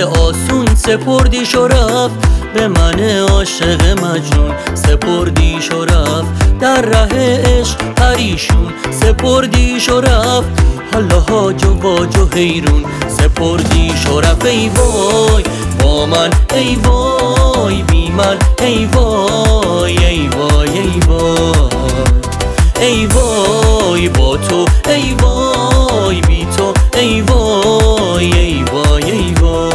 که آسون سپردیش و رفت به من عاشق مجنون، سپردیش و رفت در ره عشق پریشون، سپردیش و رفت حالا هاج و واج و حیرون، سپردیش و رفت. ای وای با من، ای وای بی من، ای وای ای وای ای وای، ای وای با تو، ای وای بی تو، ای وای ای وای ای وای.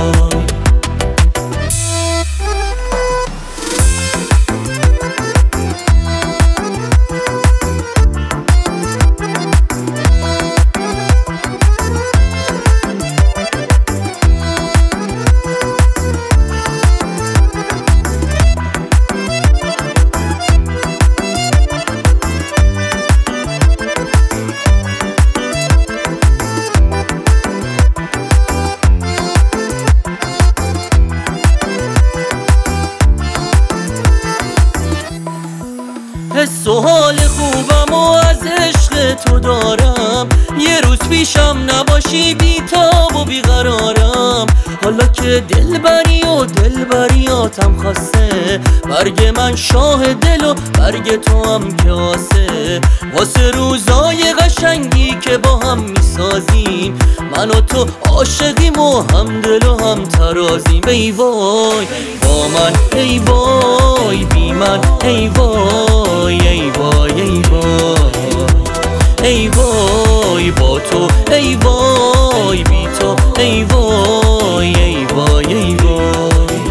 حس و حال خوبم و از عشق تو دارم، یه روز پیشم نباشی بی تاب و بی قرارم. حالا که دلبری و دلبریاتم خسته، برگ من شاه دل و برگ تو هم کاسه. واسه روزای قشنگی که با هم میسازیم، من و تو عاشقیم و هم دل و هم ترازیم. ای وای با من، ای وای بی من، ای وای ای وای ای وای، ای وای با تو، ای وای بی تو، ای وای ای وای ای وای.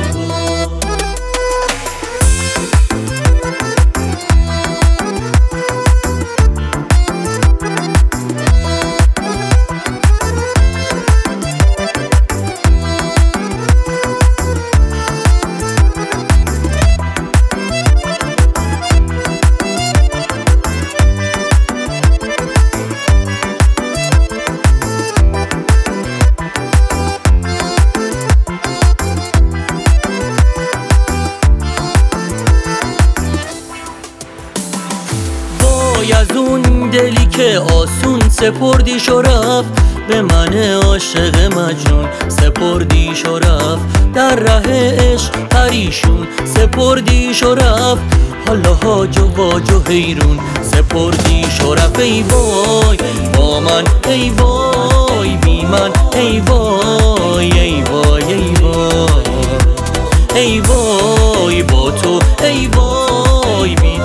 از اون دلی که آسون سپردیش و رفت به من عاشق مجنون، سپردیش و رفت در ره عشق پریشون، سپردیش و رفت حالا هاج و واج و حیرون، سپردیش و رفت. ای وای با من، ای وای بی من، ای وای ای وای ای وای، ای وای با تو، ای وای بی